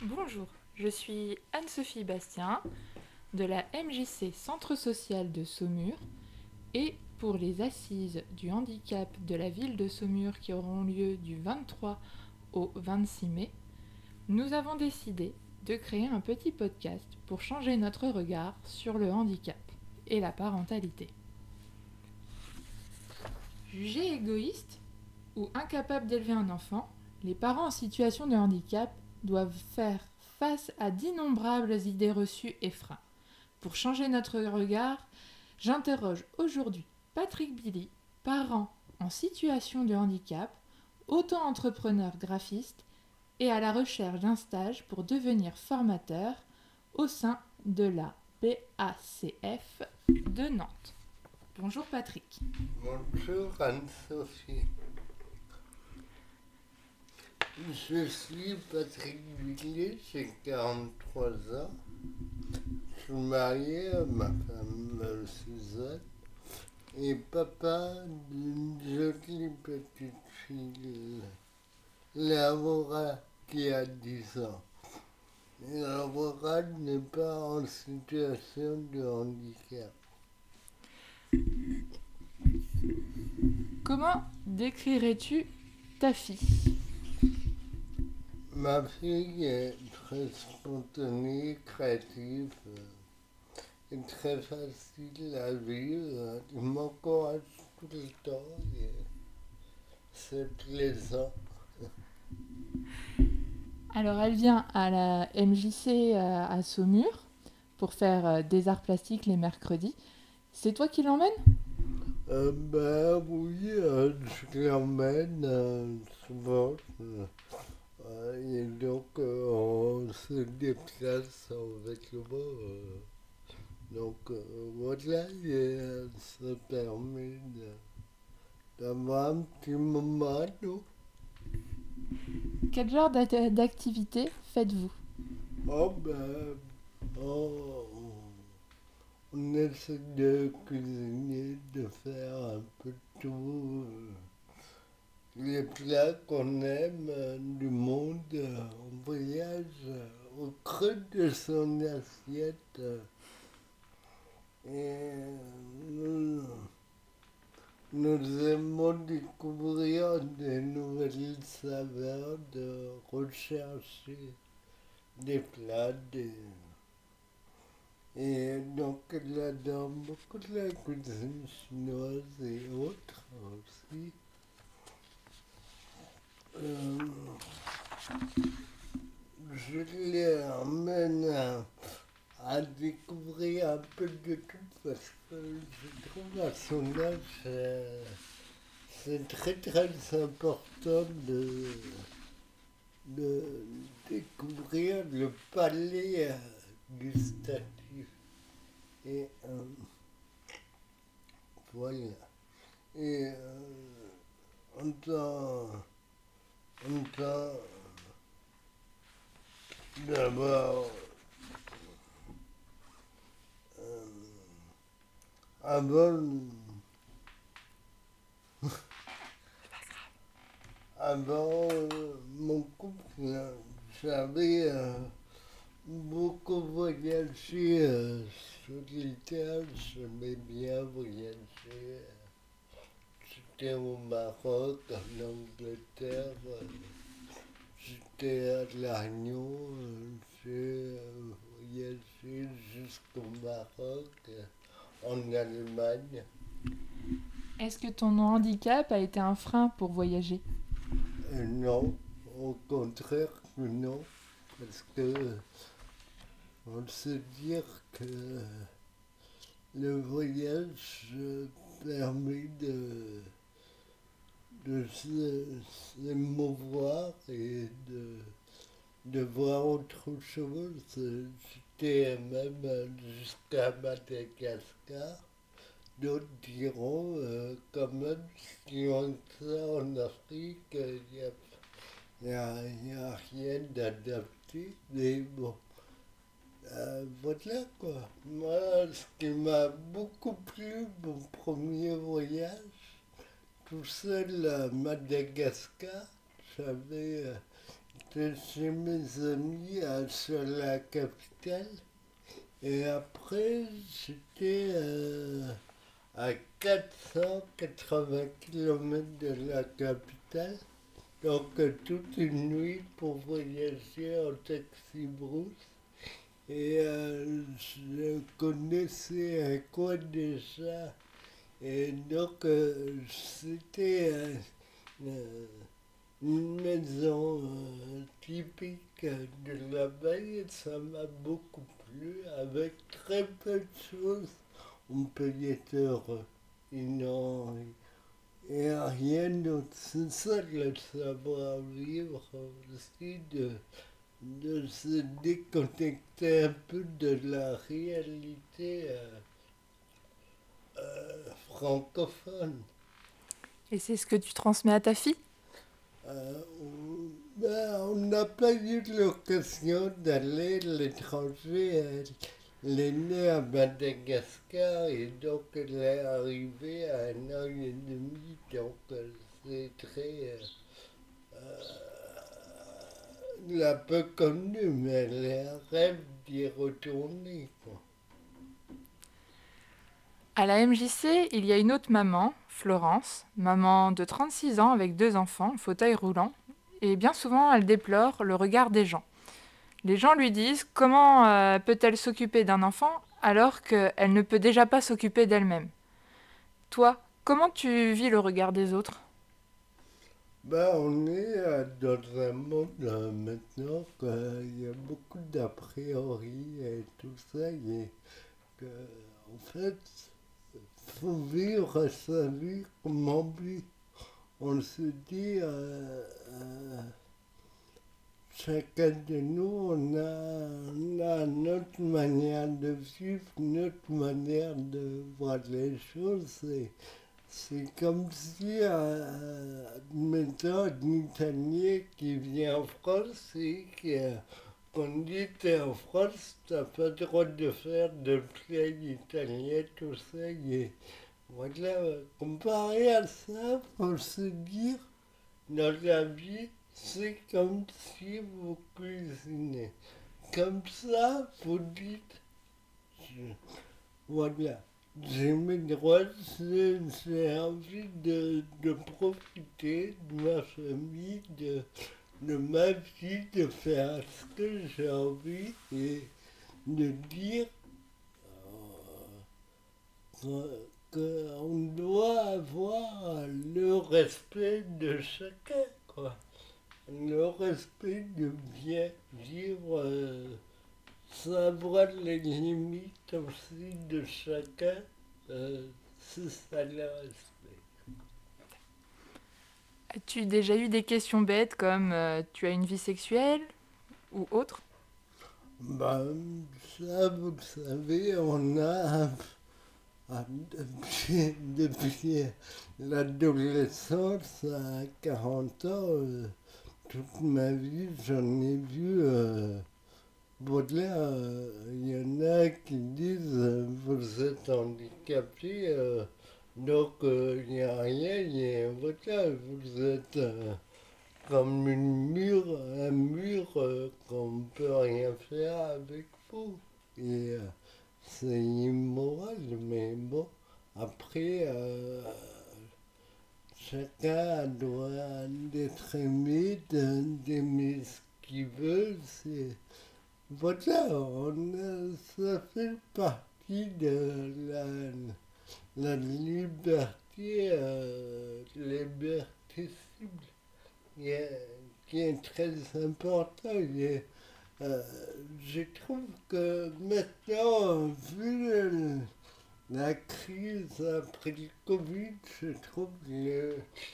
Bonjour, je suis Anne-Sophie Bastien de la MJC Centre social de Saumur et pour les assises du handicap de la ville de Saumur qui auront lieu du 23 au 26 mai, nous avons décidé de créer un petit podcast pour changer notre regard sur le handicap et la parentalité. Jugés égoïstes ou incapables d'élever un enfant, les parents en situation de handicap doivent faire face à d'innombrables idées reçues et freins. Pour changer notre regard, j'interroge aujourd'hui Patrick Billy, parent en situation de handicap, auto-entrepreneur graphiste et à la recherche d'un stage pour devenir formateur au sein de la BACF de Nantes. Bonjour Patrick. Bonjour Anne-Sophie. Je suis Patrick Billy, j'ai 43 ans. Je suis marié à ma femme Suzanne et papa d'une jolie petite fille, Laura, qui a 10 ans. Et Laura n'est pas en situation de handicap. Comment décrirais-tu ta fille ? Ma fille est très spontanée, créative et très facile à vivre. Elle m'encourage tout le temps et c'est plaisant. Alors elle vient à la MJC à Saumur pour faire des arts plastiques les mercredis. C'est toi qui l'emmènes ? Oui, je l'emmène souvent. Et donc, on se déplace en vélo. Voilà, et ça permet d'avoir un petit moment, nous. Quel genre d'activité faites-vous ? On essaie de cuisiner, de faire un peu tout. Les plats qu'on aime du monde, on voyage au creux de son assiette et nous aimons découvrir de nouvelles saveurs, de rechercher des plats. Et donc elle adore beaucoup de la cuisine chinoise et autres aussi. Je les emmène à découvrir un peu de tout parce que je trouve à son âge c'est très très important de découvrir le palais gustatif. Et voilà. Et on doit d'abord avant mon couple, j'avais beaucoup voyagé sur les terres, j'aimais bien voyager. J'étais au Maroc, en Angleterre, j'étais à La Réunion, j'ai voyagé jusqu'au Maroc, en Allemagne. Est-ce que ton handicap a été un frein pour voyager ? Non, au contraire que non, parce que on sait dire que le voyage permet de s'émouvoir et de voir autre chose. J'étais même jusqu'à Madagascar. D'autres diront quand même, si on sort en Afrique, il n'y a rien d'adapté, mais bon. Voilà quoi. Moi, ce qui m'a beaucoup plu, mon premier voyage, tout seul à Madagascar, j'avais j'étais chez mes amis sur la capitale. Et après, j'étais à 480 km de la capitale. Donc toute une nuit pour voyager en taxi-brousse. Et je connaissais un coin déjà. Et donc c'était une maison typique de là-bas et ça m'a beaucoup plu. Avec très peu de choses, on peut y être heureux. Et rien d'autre. C'est ça le savoir-vivre aussi, de se déconnecter un peu de la réalité francophone. Et c'est ce que tu transmets à ta fille? On n'a pas eu l'occasion d'aller à l'étranger. Elle est née à Madagascar et donc elle est arrivée à 1 an et demi. Donc c'est très... elle l'a peu connue, mais elle rêve d'y retourner, quoi. À la MJC, il y a une autre maman, Florence, maman de 36 ans avec 2 enfants, fauteuil roulant, et bien souvent elle déplore le regard des gens. Les gens lui disent comment peut-elle s'occuper d'un enfant alors qu'elle ne peut déjà pas s'occuper d'elle-même. Toi, comment tu vis le regard des autres? On est dans un monde maintenant qu'il y a beaucoup d'a priori et tout ça, et que, en fait, faut vivre sa vie comme on vit. On se dit, chacun de nous, on a notre manière de vivre, notre manière de voir les choses. C'est comme si, admettons, un Italien qui vient en France et qu'on dit t'es en France, t'as pas le droit de faire de plat italien, tout ça. Et voilà, comparé à ça, faut se dire, dans la vie, c'est comme si vous cuisinez. Comme ça, vous dites, voilà. J'ai mes droits, j'ai envie de profiter de ma famille, de ma vie, de faire ce que j'ai envie et de dire qu'on doit avoir le respect de chacun, quoi. Le respect de bien vivre, savoir les limites aussi de chacun, c'est ça le respect. As-tu déjà eu des questions bêtes comme tu as une vie sexuelle ou autre? Ça, vous le savez, on a, depuis l'adolescence à 40 ans, toute ma vie, j'en ai vu. Voilà, il y en a qui disent vous êtes handicapé, donc il n'y a rien, et voilà, vous êtes comme un mur qu'on ne peut rien faire avec vous. Et c'est immoral, mais bon, après, chacun a le droit d'être aimé, d'aimer ce qu'il veut. Voilà, ça fait partie de la liberté, liberté cible, qui est très important. Et, je trouve que maintenant, vu la crise après le Covid, je trouve que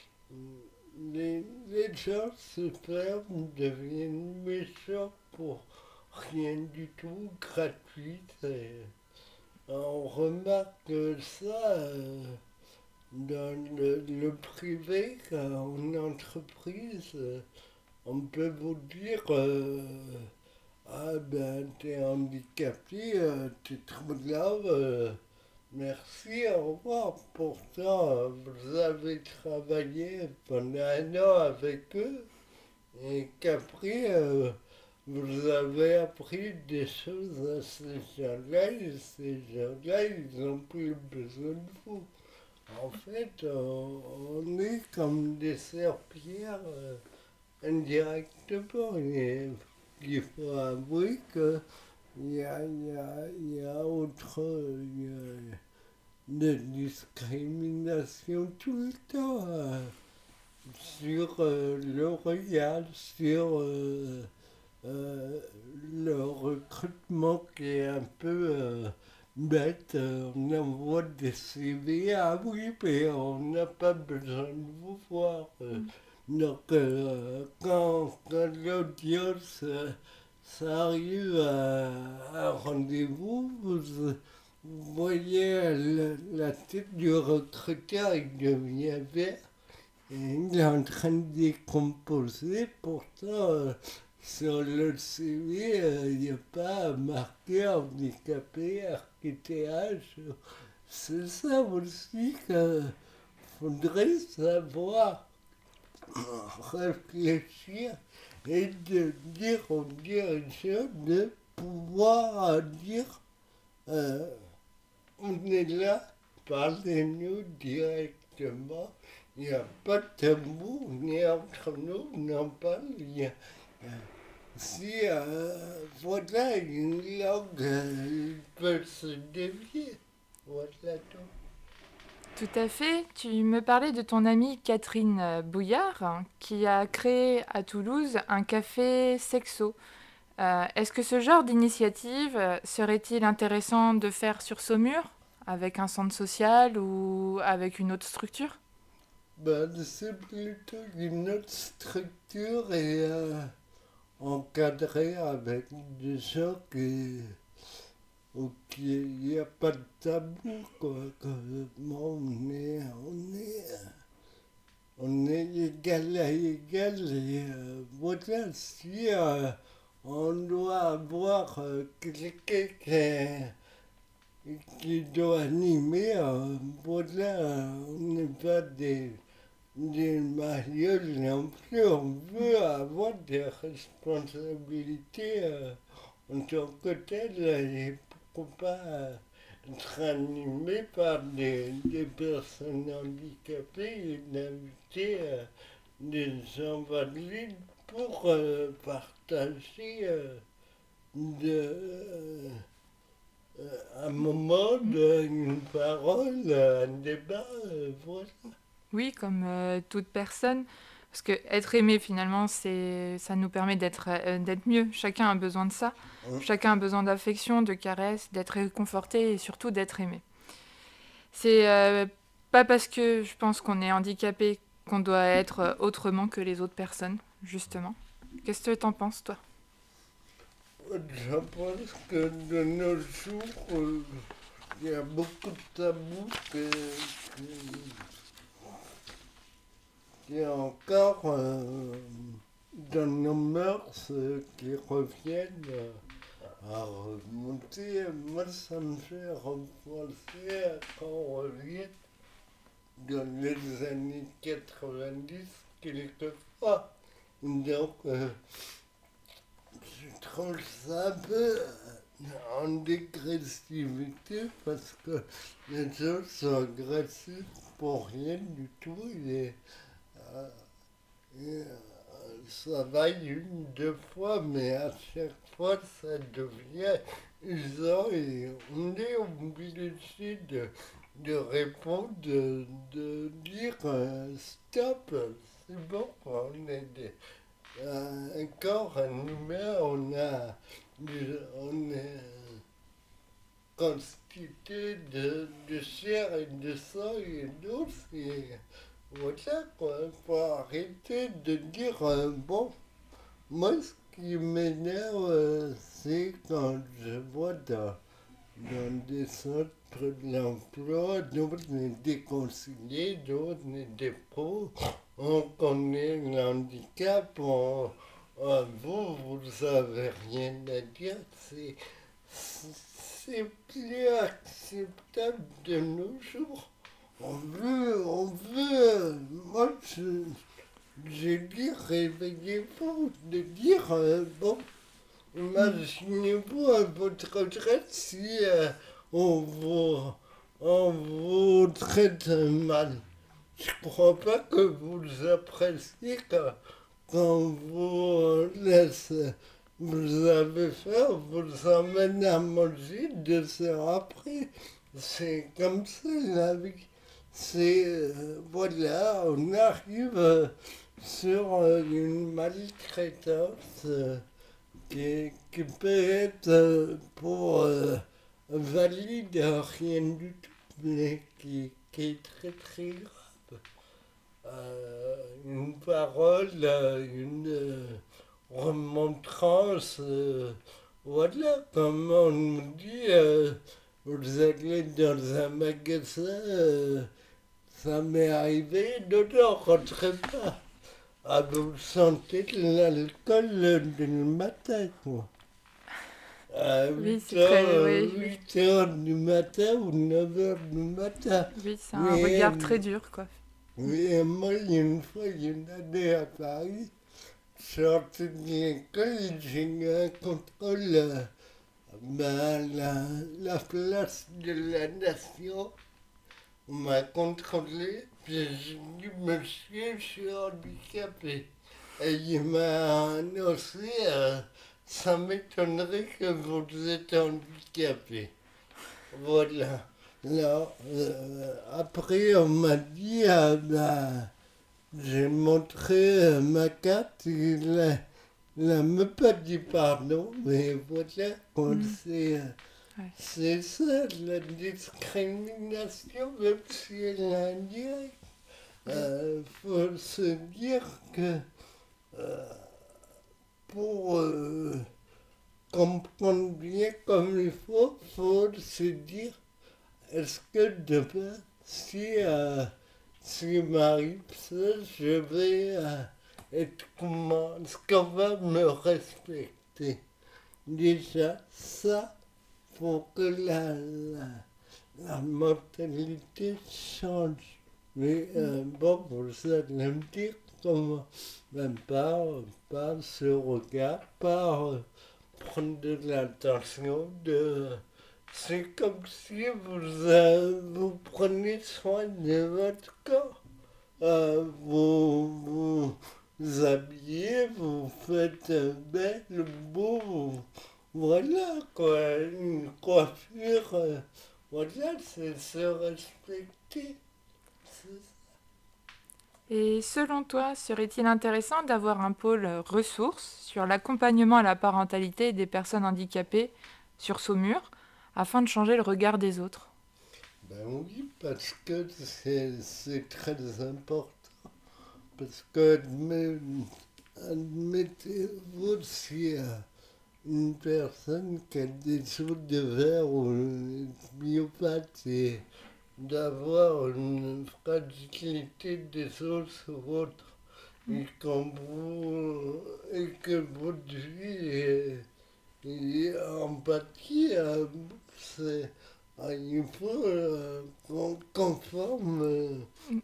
les gens se ferment, deviennent méchants pour rien du tout, gratuit. On remarque ça dans le privé, en entreprise. On peut vous dire, ah ben t'es handicapé, t'es trop grave, merci, au revoir. Pourtant, vous avez travaillé pendant 1 an avec eux et qu'après, vous avez appris des choses à ces gens-là, et ces gens-là, ils n'ont plus besoin de vous. En fait, on est comme des serpillères indirectement. Et il faut avouer qu'il y a autre de discrimination tout le temps sur le regard, sur le recrutement qui est un peu bête. On envoie des CV, ah oui, mais on n'a pas besoin de vous voir. Donc, quand l'audience ça arrive à un rendez-vous, vous voyez la tête du recruteur, il devient vert et il est en train de décomposer. Pourtant, sur le CV, il n'y a pas marqué handicapé, RQTH. C'est ça aussi qu'il faudrait savoir réfléchir et de dire aux dirigeants de pouvoir dire on est là, parlez-nous directement. Il n'y a pas de tabou, ni entre nous, n'en parle. Si, voilà, une langue peut se dévier. Voilà tout. Tout à fait. Tu me parlais de ton amie Catherine Bouillard, qui a créé à Toulouse un café sexo. Est-ce que ce genre d'initiative serait-il intéressant de faire sur Saumur, avec un centre social ou avec une autre structure? Ben, c'est plutôt une autre structure et encadrée avec des gens où il n'y a pas de tabou, quoi. On est égal à égal et voilà, si on doit avoir quelqu'un qui doit animer, voilà, on n'est pas des marioles non plus, on veut avoir des responsabilités en tant que telles et pourquoi pas être animé par des personnes handicapées et d'inviter des invalides pour partager de, un moment, une parole, un débat, voilà. Oui, comme toute personne. Parce que être aimé, finalement, ça nous permet d'être mieux. Chacun a besoin de ça. Chacun a besoin d'affection, de caresses, d'être réconforté et surtout d'être aimé. C'est pas parce que je pense qu'on est handicapé qu'on doit être autrement que les autres personnes, justement. Qu'est-ce que t'en penses, toi? Je pense que de nos jours, il y a beaucoup de tabous qui encore dans nos mœurs qui reviennent à remonter. Moi, ça me fait repenser à quand on revient dans les années 90, quelquefois. Donc, je trouve ça un peu en dégressivité parce que les gens sont agressifs pour rien du tout et ça va une, deux fois, mais à chaque fois ça devient usant et on est obligé de répondre, de dire stop, c'est bon, on est un corps, un humain, on est constitué de chair et de sang et d'os et voilà quoi, il faut arrêter de dire bon, moi ce qui m'énerve c'est quand je vois dans des centres d'emploi, d'autres sont déconseillés, d'autres sont des pros, on connaît le handicap, vous avez rien à dire, c'est plus acceptable de nos jours. On veut, moi j'ai dit réveillez-vous, de dire bon, imaginez-vous à votre retraite si on vous traite mal. Je crois pas que vous appréciez quand vous laisse, vous avez faim, vous emmène à manger 2 heures après. C'est comme ça la vie. C'est, voilà, on arrive sur une maltraitance qui peut être pour valide rien du tout, mais qui est très très grave. Une parole, une remontrance, voilà, comme on nous dit, vous allez dans un magasin, ça m'est arrivé, ne rentrez pas. Ah, vous sentez l'alcool le matin, quoi. À Oui, 8 c'est très. heures, Oui, 8 heures du matin ou 9 heures du matin. oui, c'est un Mais, regard très dur, quoi. mais moi, une fois, une année à Paris, je suis sorti de l'école et j'ai eu un contrôle la place de la nation. On m'a contrôlé, puis j'ai dit, monsieur, je suis handicapé. Et il m'a annoncé, ça m'étonnerait que vous êtes handicapé. Voilà. Alors, après, on m'a dit, j'ai montré ma carte, il a même pas dit pardon, mais voilà, c'est Ouais. c'est ça, la discrimination, même si elle est indirecte. Faut se dire que pour comprendre bien comme il faut se dire, est-ce que demain, si m'arrive ça, je vais être comment, est-ce qu'on va me respecter? Déjà, ça, pour que la mentalité change. Mais bon, vous allez me dire comment, même par ce regard, par prendre de l'attention, c'est comme si vous prenez soin de votre corps. Vous habillez, vous faites belle, beau, voilà quoi, une coiffure, voilà, c'est se respecter. Et selon toi, serait-il intéressant d'avoir un pôle ressources sur l'accompagnement à la parentalité des personnes handicapées sur Saumur, afin de changer le regard des autres? Ben oui, parce que c'est très important. Parce que admettez-vous si une personne qui a des os de verre ou une myopathe et d'avoir une fragilité des os sur autre et, et que votre vie est en pâtit, il faut qu'on forme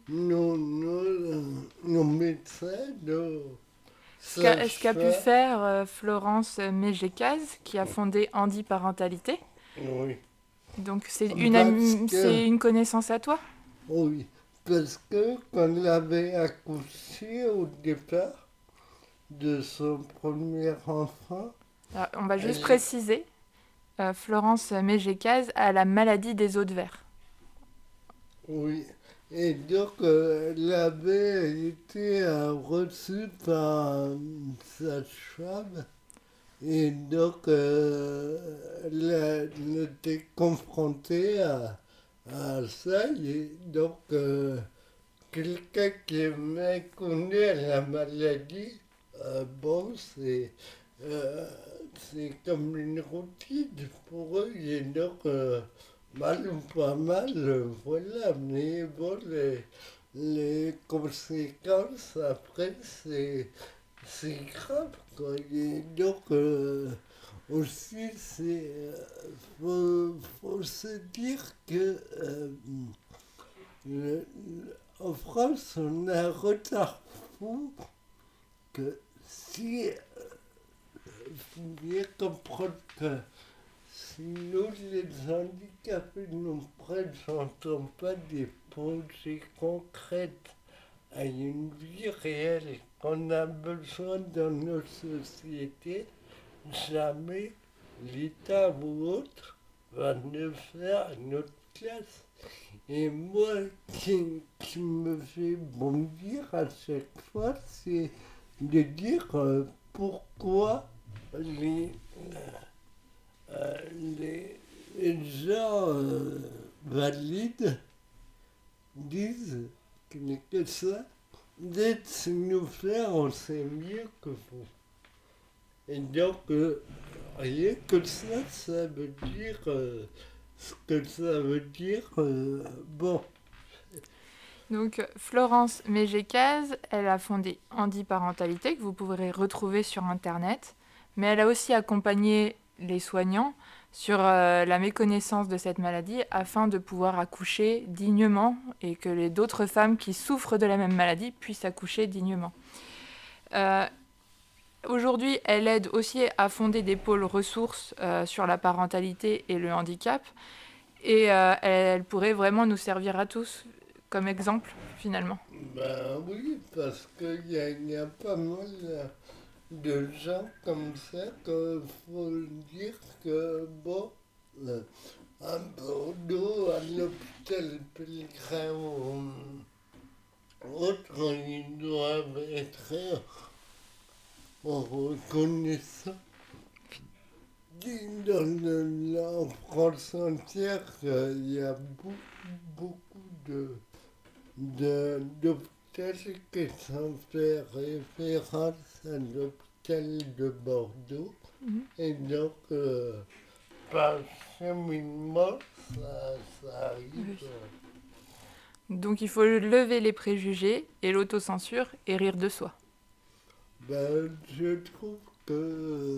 nos médecins, nos Est-ce qu'a pu sages-femmes. faire Florence Mégécaz, qui a fondé Handi Parentalité? Oui, Donc parce que, c'est une connaissance à toi? oui, parce que quand elle avait accouché au départ de son premier enfant, Alors, on va juste elle, préciser, Florence Mégécaz a la maladie des os de verre. oui, et donc elle avait été reçue par sa femme. Et donc, elle était confrontée à ça. Et donc, quelqu'un qui méconnaît la maladie, bon, c'est comme une routine pour eux. Et donc, mal ou pas mal, voilà. Mais bon, les conséquences après, c'est grave, quoi. Et donc, aussi, faut se dire que en France, on a un retard trouve que si faut bien comprendre que si nous, les handicapés, ne présentons pas des projets concrets à une vie réelle qu'on a besoin dans nos sociétés, jamais l'État ou autre va le faire à notre place. Et moi, qui me fait bondir à chaque fois, c'est de dire pourquoi les gens valides disent que ça, d'être nous faire, on sait mieux que vous. Et donc, rien que ça veut dire ce que ça veut dire. Bon. Donc, Florence Mégécaz, elle a fondé Handiparentalité, que vous pourrez retrouver sur Internet, mais elle a aussi accompagné les soignants sur la méconnaissance de cette maladie afin de pouvoir accoucher dignement et que d'autres femmes qui souffrent de la même maladie puissent accoucher dignement. Aujourd'hui, elle aide aussi à fonder des pôles ressources sur la parentalité et le handicap. Et elle pourrait vraiment nous servir à tous comme exemple, finalement. Ben oui, parce qu'il y a pas mal de gens comme ça qu'il faut dire que, bon, à Bordeaux, à l'hôpital Pellegrin ou autre, ils doivent être reconnaissants. En France entière, il y a beaucoup d'hôpitaux qui sont fait référence à l'hôpital de Bordeaux. Et donc, par cheminement, ça arrive. Oui. Donc il faut lever les préjugés et l'autocensure et rire de soi. Ben, je trouve que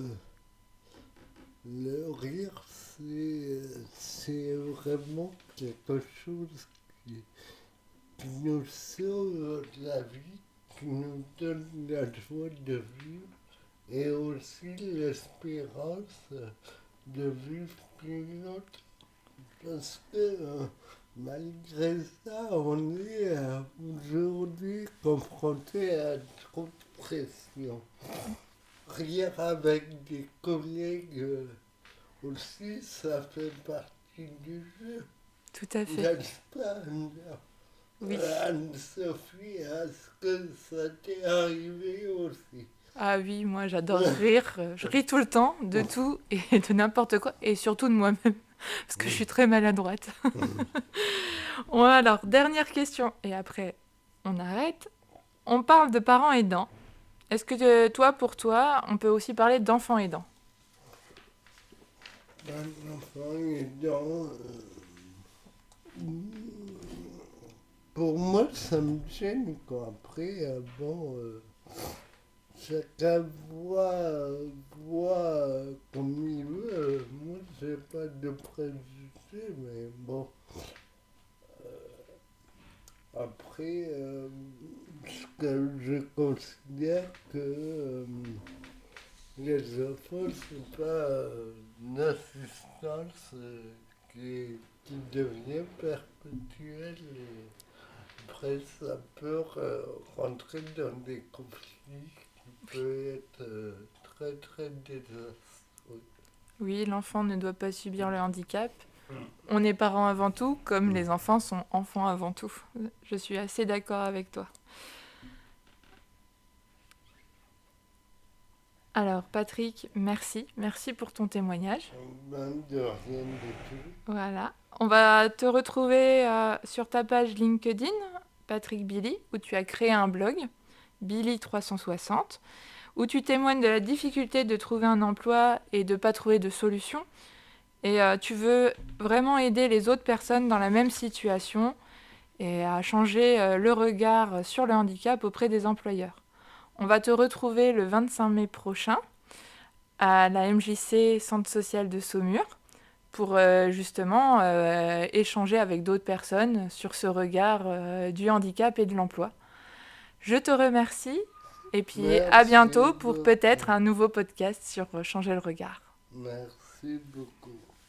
le rire, c'est vraiment quelque chose qui nous sauve la vie, qui nous donne la joie de vivre et aussi l'espérance de vivre plus longtemps. Parce que malgré ça, on est aujourd'hui confronté à trop de pression. Rire avec des collègues aussi, ça fait partie du jeu. Tout à fait. N'est-ce pas, Oui. Anne-Sophie, est-ce que ça t'est arrivé aussi? Ah oui, moi j'adore rire. Je ris tout le temps, de tout et de n'importe quoi, et surtout de moi-même, parce que je suis très maladroite. Bon, alors, dernière question, et après on arrête. On parle de parents aidants. Est-ce que pour toi, on peut aussi parler d'enfants aidants? Un enfant aidant, pour moi, ça me gêne, quoi. Après, bon, chacun voit comme il veut. Moi, j'ai pas de préjugés, mais bon. Après, ce que je considère que les enfants, c'est pas une assistance qui devient perpétuelle. Et après, ça peut rentrer dans des conflits qui peuvent être très, très désastreux. Oui, l'enfant ne doit pas subir le handicap. On est parents avant tout, comme les enfants sont enfants avant tout. Je suis assez d'accord avec toi. Alors, Patrick, merci. Merci pour ton témoignage. De rien du tout. Voilà. On va te retrouver sur ta page LinkedIn, Patrick Billy, où tu as créé un blog, Billy360, où tu témoignes de la difficulté de trouver un emploi et de ne pas trouver de solution. Et tu veux vraiment aider les autres personnes dans la même situation et à changer le regard sur le handicap auprès des employeurs. On va te retrouver le 25 mai prochain à la MJC Centre Social de Saumur pour justement échanger avec d'autres personnes sur ce regard du handicap et de l'emploi. Je te remercie et puis à Merci bientôt pour beaucoup. peut-être un nouveau podcast sur Changer le regard. Merci beaucoup.